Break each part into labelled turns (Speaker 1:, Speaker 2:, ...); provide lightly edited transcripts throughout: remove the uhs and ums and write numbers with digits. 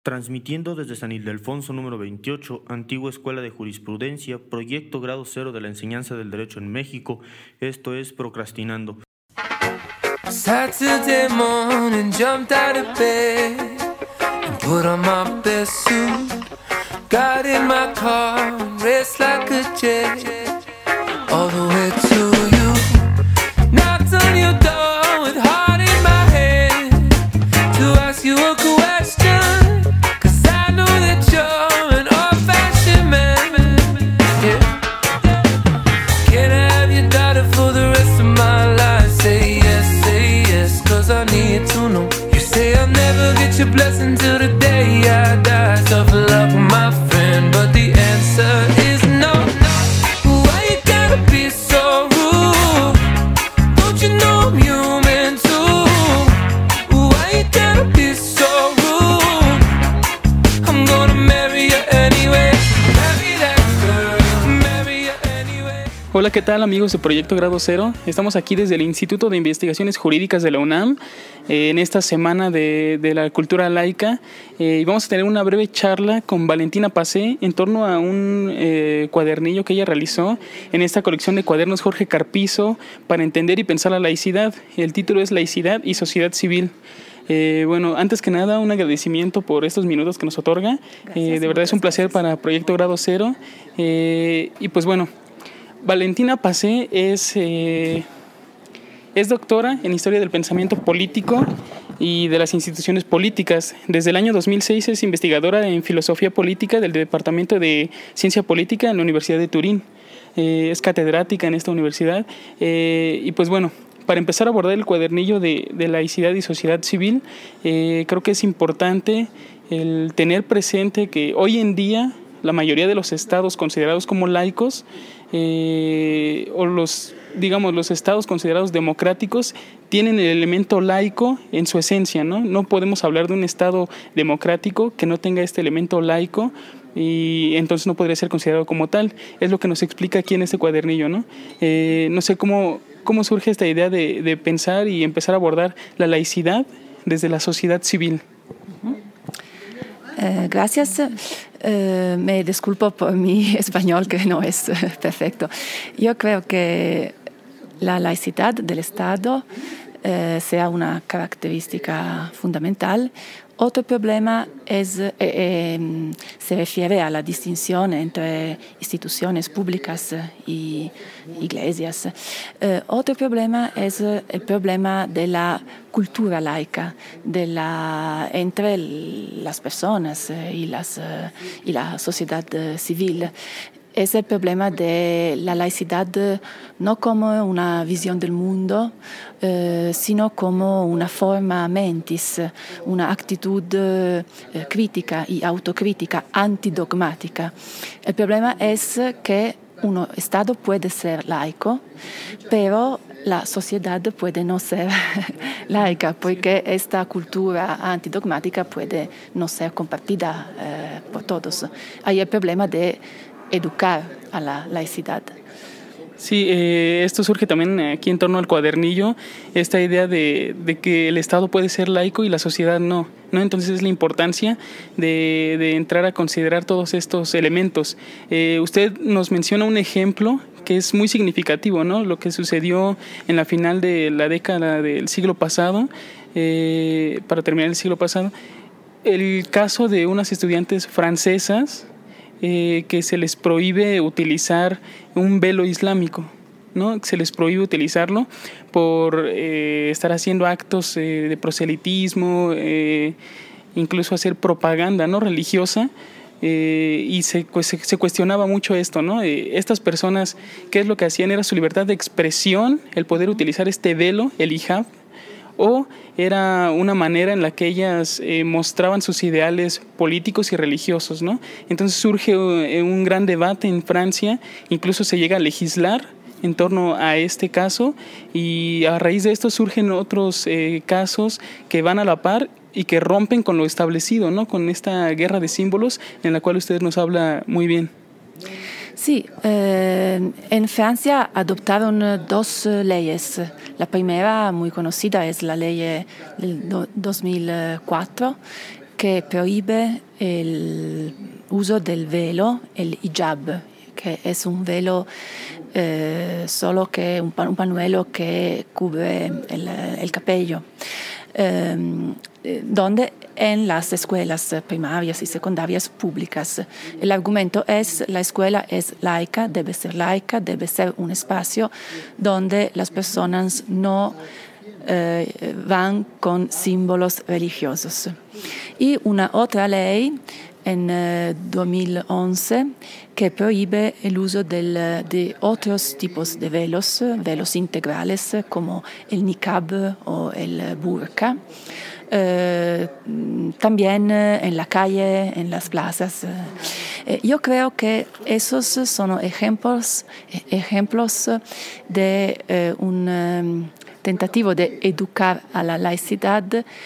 Speaker 1: Transmitiendo desde San Ildefonso número 28, antigua Escuela de Jurisprudencia, proyecto grado 0 de la enseñanza del derecho en México, esto es Procrastinando.
Speaker 2: Saturday morning, jumped out of bed and put on my best suit. Got in my car and raced like a jet all the way to you. Knocked on your door with heart in my head to ask you a question, 'cause I know that you're an old-fashioned man. Yeah. Can I have your daughter for the rest of my life? Say yes, 'cause I need to know. You say I'll never get your blessing till the day I die. Suffer love with my friend, but the answer is no. Why you gotta be so rude? Don't you know I'm human too? Why you gotta be so rude? I'm gonna marry you anyway. Marry that girl, marry you anyway.
Speaker 3: Hola, ¿qué tal amigos de Proyecto Grado Cero? Estamos aquí desde el Instituto de Investigaciones Jurídicas de la UNAM en esta semana de la cultura laica y vamos a tener una breve charla con Valentina Pacé en torno a un cuadernillo que ella realizó en esta colección de cuadernos Jorge Carpizo para entender y pensar la laicidad. El título es Laicidad y Sociedad Civil. Bueno, antes que nada, un agradecimiento por estos minutos que nos otorga. De verdad es un placer para Proyecto Grado Cero. Y pues bueno, Valentina Pacé es doctora en Historia del Pensamiento Político y de las instituciones políticas. Desde el año 2006 es investigadora en Filosofía Política del Departamento de Ciencia Política en la Universidad de Turín. Es catedrática en esta universidad. Y pues bueno, para empezar a abordar el cuadernillo de laicidad y sociedad civil, creo que es importante el tener presente que hoy en día la mayoría de los estados considerados como laicos o los estados considerados democráticos tienen el elemento laico en su esencia, ¿no? No podemos hablar de un estado democrático que no tenga este elemento laico y entonces no podría ser considerado como tal. Es lo que nos explica aquí en este cuadernillo, ¿no? No sé cómo surge esta idea de pensar y empezar a abordar la laicidad desde la sociedad civil.
Speaker 4: Gracias. Me disculpo por mi español, que no es perfecto. Yo creo que la laicidad del Estado sea una característica fundamental. Otro problema se refiere a la distinción entre instituciones públicas y iglesias. Otro problema es el problema de la cultura laica, entre las personas y la sociedad civil. Es el problema de la laicidad no como una visión del mundo, sino como una forma mentis, una actitud crítica y autocrítica, antidogmática. El problema es que un Estado puede ser laico, pero la sociedad puede no ser laica, porque esta cultura antidogmática puede no ser compartida por todos. Hay el problema de educar a la laicidad.
Speaker 3: Sí, esto surge también aquí en torno al cuadernillo, esta idea de que el Estado puede ser laico y la sociedad no. Entonces es la importancia de entrar a considerar todos estos elementos. Usted nos menciona un ejemplo que es muy significativo, ¿no? Lo que sucedió en la final de la década del siglo pasado, para terminar el siglo pasado, el caso de unas estudiantes francesas que se les prohíbe utilizar un velo islámico, ¿no? Se les prohíbe utilizarlo por estar haciendo actos de proselitismo, incluso hacer propaganda, ¿no?, religiosa, y se cuestionaba mucho esto, ¿no? Estas personas, ¿qué es lo que hacían? Era su libertad de expresión, el poder utilizar este velo, el hijab, o era una manera en la que ellas mostraban sus ideales políticos y religiosos, ¿no? Entonces surge un gran debate en Francia, incluso se llega a legislar en torno a este caso y a raíz de esto surgen otros casos que van a la par y que rompen con lo establecido, ¿no? Con esta guerra de símbolos en la cual usted nos habla muy bien.
Speaker 4: Sí, en Francia adoptaron dos leyes. La primera, muy conocida, es la ley del 2004, que prohíbe el uso del velo, el hijab, que es un velo solo que un pañuelo que cubre el cabello, donde en las escuelas primarias y secundarias públicas. El argumento es: la escuela es laica, debe ser un espacio donde las personas no van con símbolos religiosos. Y una otra ley en 2011 que prohíbe el uso de otros tipos de velos integrales como el niqab o el burka. También en la calle, en las plazas. Yo creo que esos son ejemplos de un tentativo de educar a la laicidad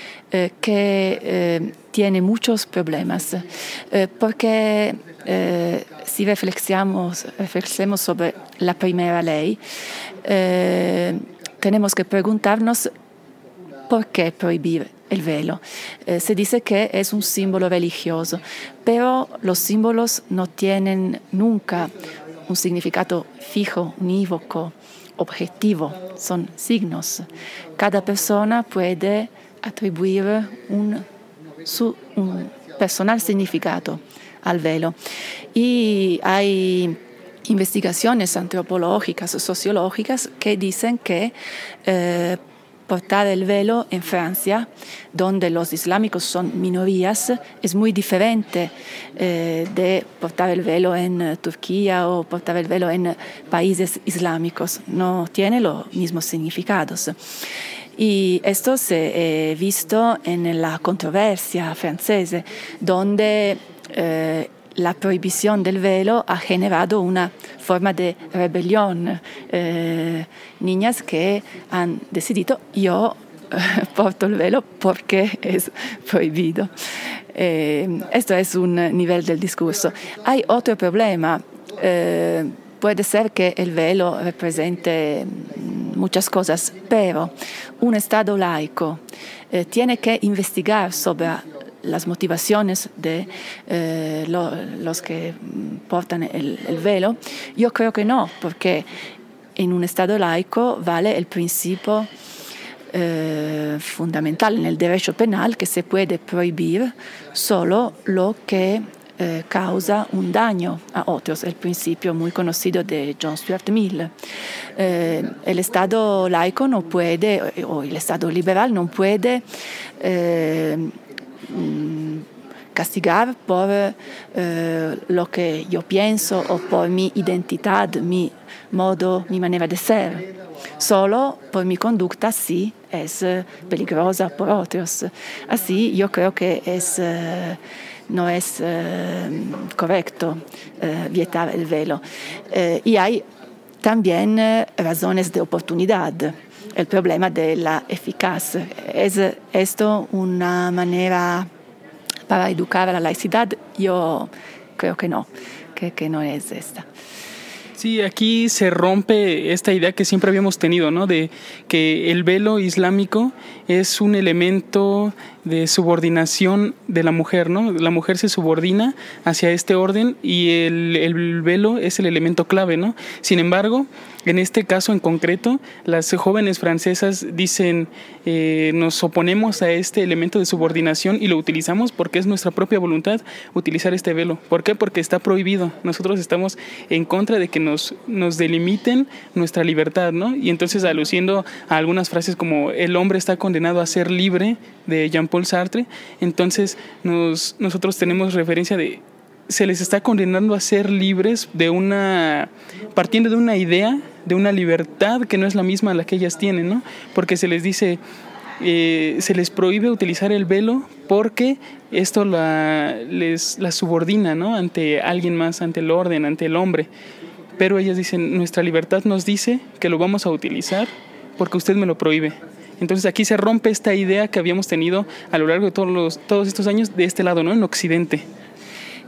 Speaker 4: que tiene muchos problemas, porque si reflexionamos sobre la primera ley, tenemos que preguntarnos por qué prohibir el velo. Se dice que es un símbolo religioso, pero los símbolos no tienen nunca un significado fijo, unívoco, objetivo, son signos. Cada persona puede atribuir un personal significado al velo. Y hay investigaciones antropológicas o sociológicas que dicen que portar el velo en Francia, donde los islámicos son minorías, es muy diferente de portar el velo en Turquía o portar el velo en países islámicos. No tiene los mismos significados. Y esto se ha visto en la controversia francesa, donde la prohibición del velo ha generado una forma de rebelión. Niñas que han decidido: yo porto el velo porque es prohibido. Esto es un nivel del discurso. Hay otro problema. Puede ser que el velo represente muchas cosas, pero un Estado laico tiene que investigar sobre las motivaciones de los que portan el velo. Yo creo que no, porque en un Estado laico vale el principio fundamental en el derecho penal, que se puede prohibir solo lo que causa un daño a otros, el principio muy conocido de John Stuart Mill. El Estado laico no puede, o el Estado liberal no puede castigar por lo que yo pienso o por mi identidad, mi modo, mi manera de ser. Solo por mi conducta sí es peligrosa por otros. Así yo creo que no es correcto vietar el velo. Y hay también razones de oportunidad. El problema de la eficacia. ¿Es esto una manera para educar a la laicidad? Yo creo que no, que no es esta.
Speaker 3: Sí, aquí se rompe esta idea que siempre habíamos tenido, ¿no? De que el velo islámico es un elemento de subordinación de la mujer, ¿no? La mujer se subordina hacia este orden y el velo es el elemento clave, ¿no? Sin embargo, en este caso en concreto, las jóvenes francesas dicen, nos oponemos a este elemento de subordinación y lo utilizamos porque es nuestra propia voluntad utilizar este velo. ¿Por qué? Porque está prohibido. Nosotros estamos en contra de que nos delimiten nuestra libertad, ¿no? Y entonces, aluciendo a algunas frases como el hombre está condenado a ser libre, de Jean-Paul Sartre, entonces nosotros tenemos referencia de se les está condenando a ser libres partiendo de una idea, de una libertad que no es la misma a la que ellas tienen, ¿no? Porque se les dice, se les prohíbe utilizar el velo porque esto les subordina, ¿no? Ante alguien más, ante el orden, ante el hombre. Pero ellas dicen, nuestra libertad nos dice que lo vamos a utilizar porque usted me lo prohíbe. Entonces aquí se rompe esta idea que habíamos tenido a lo largo de todos estos años de este lado, ¿no? En Occidente.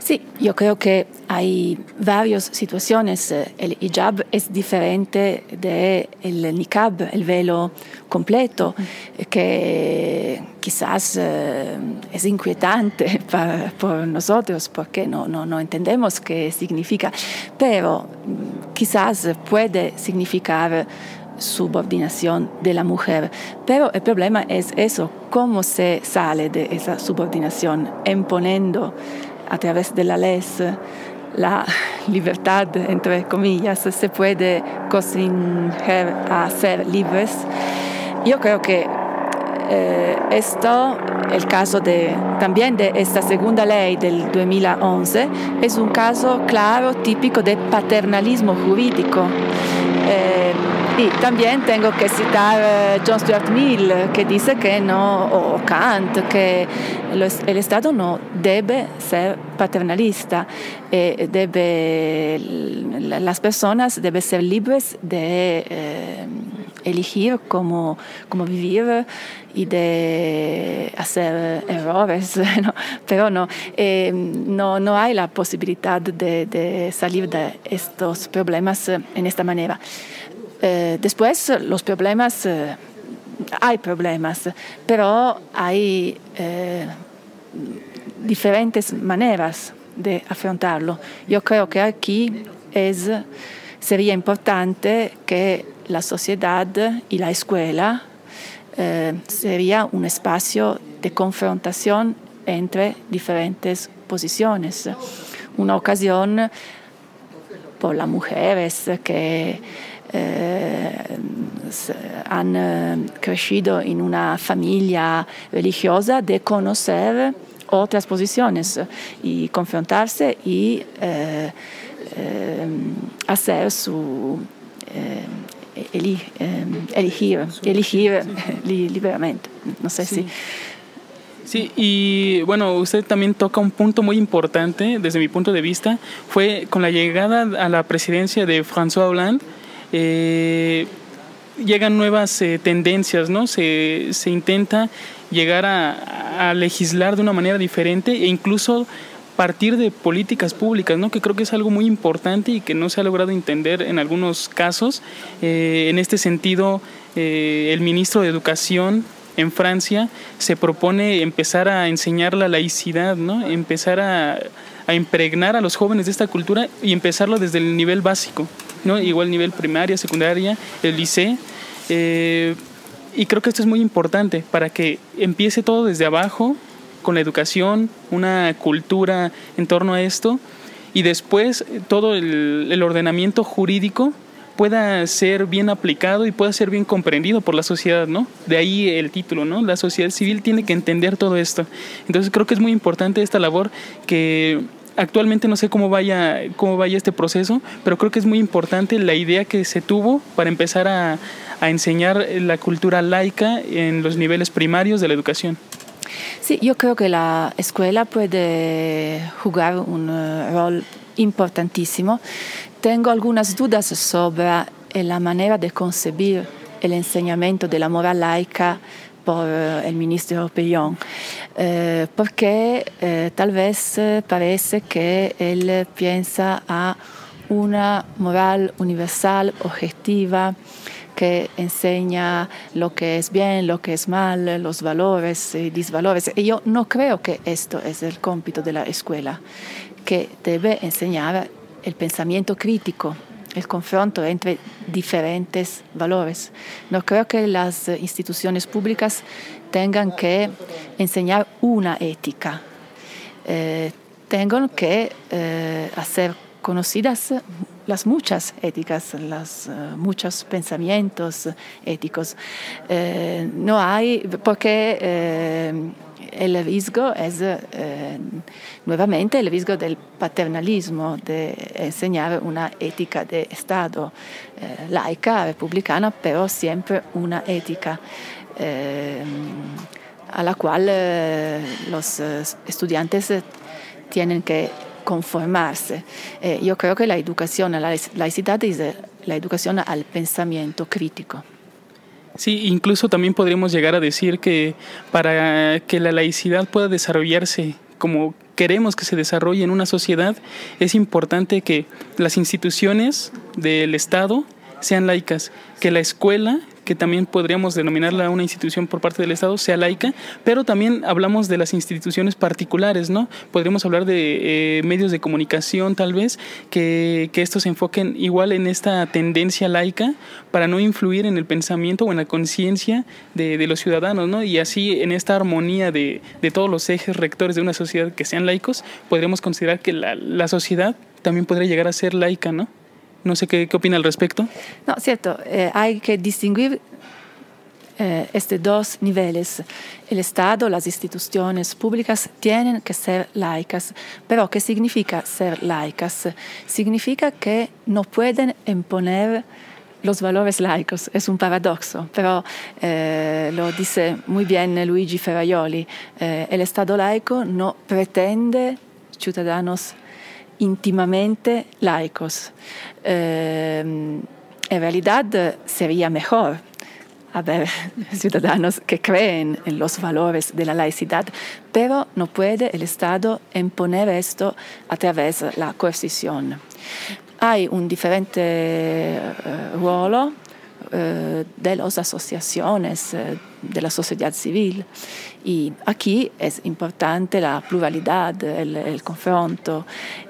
Speaker 4: Sí, yo creo que hay varias situaciones. El hijab es diferente del niqab, el velo completo, que quizás es inquietante por nosotros porque no entendemos qué significa, pero quizás puede significar subordinación de la mujer. Pero el problema es eso, cómo se sale de esa subordinación, imponiendo a través de la ley la libertad, entre comillas, se puede constreñir a ser libres. Yo creo que esto, el caso también de esta segunda ley del 2011, es un caso claro, típico de paternalismo jurídico. Y también tengo que citar John Stuart Mill, que dice que no, o Kant, que el Estado no debe ser paternalista, las personas deben ser libres de elegir cómo vivir y de hacer errores, ¿no? Pero no hay la posibilidad de salir de estos problemas en esta manera. Después los problemas, hay problemas, pero hay diferentes maneras de afrontarlo. Yo creo que aquí sería importante que la sociedad y la escuela sería un espacio de confrontación entre diferentes posiciones. Una ocasión por las mujeres que han crecido en una familia religiosa de conocer otras posiciones y confrontarse y hacer elegir libremente. No sé si...
Speaker 3: Sí, y bueno, usted también toca un punto muy importante desde mi punto de vista, fue con la llegada a la presidencia de François Hollande, llegan nuevas tendencias, ¿no? Se intenta llegar a legislar de una manera diferente e incluso partir de políticas públicas, ¿no? Que creo que es algo muy importante y que no se ha logrado entender en algunos casos. En este sentido, el ministro de Educación en Francia se propone empezar a enseñar la laicidad, ¿no? Empezar a impregnar a los jóvenes de esta cultura y empezarlo desde el nivel básico, ¿no? Igual nivel primaria, secundaria, el liceo. Y creo que esto es muy importante para que empiece todo desde abajo, con la educación, una cultura en torno a esto, y después todo el ordenamiento jurídico pueda ser bien aplicado y pueda ser bien comprendido por la sociedad, ¿no? De ahí el título, ¿no? La sociedad civil tiene que entender todo esto. Entonces creo que es muy importante esta labor que actualmente no sé cómo vaya este proceso, pero creo que es muy importante la idea que se tuvo para empezar a enseñar la cultura laica en los niveles primarios de la educación.
Speaker 4: Sí, yo creo que la escuela puede jugar un rol importantísimo. Tengo algunas dudas sobre la manera de concebir el enseñamiento de la moral laica por el ministro Peillon, porque tal vez parece que él piensa a una moral universal, objetiva, que enseña lo que es bien, lo que es mal, los valores y disvalores. Y yo no creo que esto es el cómpito de la escuela, que debe enseñar el pensamiento crítico, el confronto entre diferentes valores. No creo que las instituciones públicas tengan que enseñar una ética. Tengan que hacer conocidas las muchas éticas, los muchos pensamientos éticos. No hay, porque el riesgo es nuevamente el riesgo del paternalismo, de enseñar una ética de Estado laica, republicana, pero siempre una ética a la cual los estudiantes tienen que conformarse. Yo creo que la educación a la laicidad es la educación al pensamiento crítico.
Speaker 3: Sí, incluso también podríamos llegar a decir que para que la laicidad pueda desarrollarse como queremos que se desarrolle en una sociedad, es importante que las instituciones del Estado sean laicas, que la escuela, que también podríamos denominarla una institución por parte del Estado, sea laica, pero también hablamos de las instituciones particulares, ¿no? Podríamos hablar de medios de comunicación, tal vez, que estos se enfoquen igual en esta tendencia laica para no influir en el pensamiento o en la conciencia de los ciudadanos, ¿no? Y así, en esta armonía de todos los ejes rectores de una sociedad que sean laicos, podríamos considerar que la sociedad también podría llegar a ser laica, ¿no? No sé qué opina al respecto.
Speaker 4: No, cierto, hay que distinguir estos dos niveles. El Estado, las instituciones públicas tienen que ser laicas, pero ¿qué significa ser laicas? Significa que no pueden imponer los valores laicos. Es un paradoxo, pero lo dice muy bien Luigi Ferraioli. El Estado laico no pretende ciudadanos íntimamente laicos. En realidad sería mejor haber ciudadanos que creen en los valores de la laicidad, pero no puede el Estado imponer esto a través de la coercición. Hay un diferente ruolo de las asociaciones, de la sociedad civil. Y aquí es importante la pluralidad, el confronto.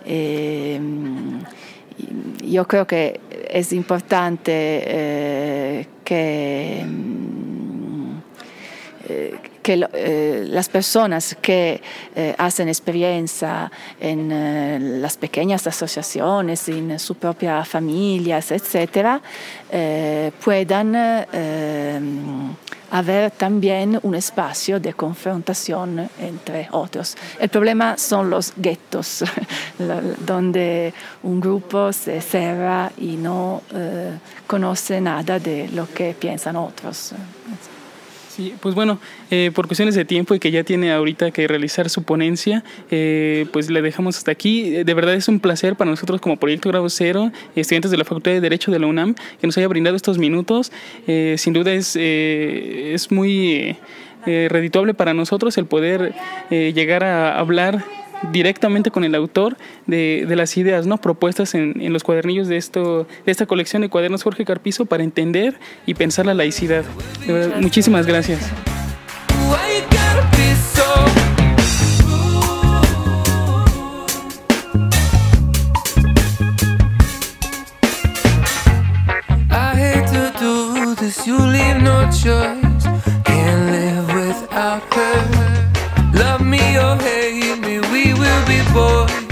Speaker 4: Yo creo que es importante que las personas que hacen experiencia en las pequeñas asociaciones, en sus propias familias, etc., puedan haber también un espacio de confrontación entre otros. El problema son los guetos, donde un grupo se cierra y no conoce nada de lo que piensan otros.
Speaker 3: Sí, pues bueno, por cuestiones de tiempo y que ya tiene ahorita que realizar su ponencia, pues le dejamos hasta aquí. De verdad es un placer para nosotros como Proyecto Grado Cero, estudiantes de la Facultad de Derecho de la UNAM, que nos haya brindado estos minutos. Sin duda es muy redituable para nosotros el poder llegar a hablar directamente con el autor de las ideas, ¿no?, propuestas en los cuadernillos de esta colección de cuadernos Jorge Carpizo para entender y pensar la laicidad. De verdad, muchísimas gracias.
Speaker 2: Love me or hate me, we will be boys.